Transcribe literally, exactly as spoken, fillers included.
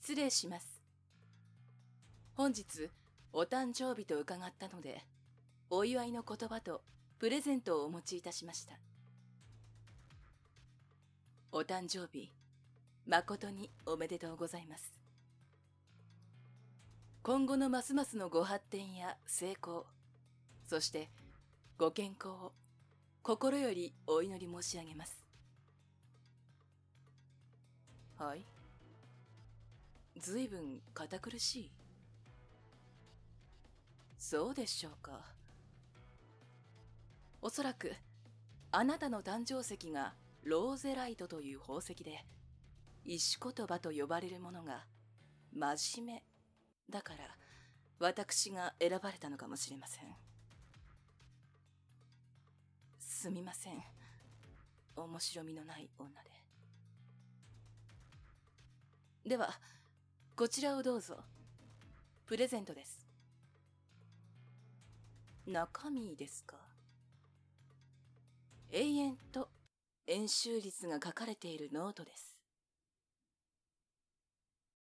失礼します。本日、お誕生日と伺ったので、お祝いの言葉とプレゼントをお持ちいたしました。お誕生日、誠におめでとうございます。今後のますますのご発展や成功、そしてご健康を心よりお祈り申し上げます。はい。ずいぶん堅苦しい。そうでしょうか。おそらく、あなたの誕生石がローゼライトという宝石で、石言葉と呼ばれるものが真面目だから、私が選ばれたのかもしれません。すみません。面白みのない女で。では、こちらをどうぞ。プレゼントです。中身ですか？永遠と円周率が書かれているノートです。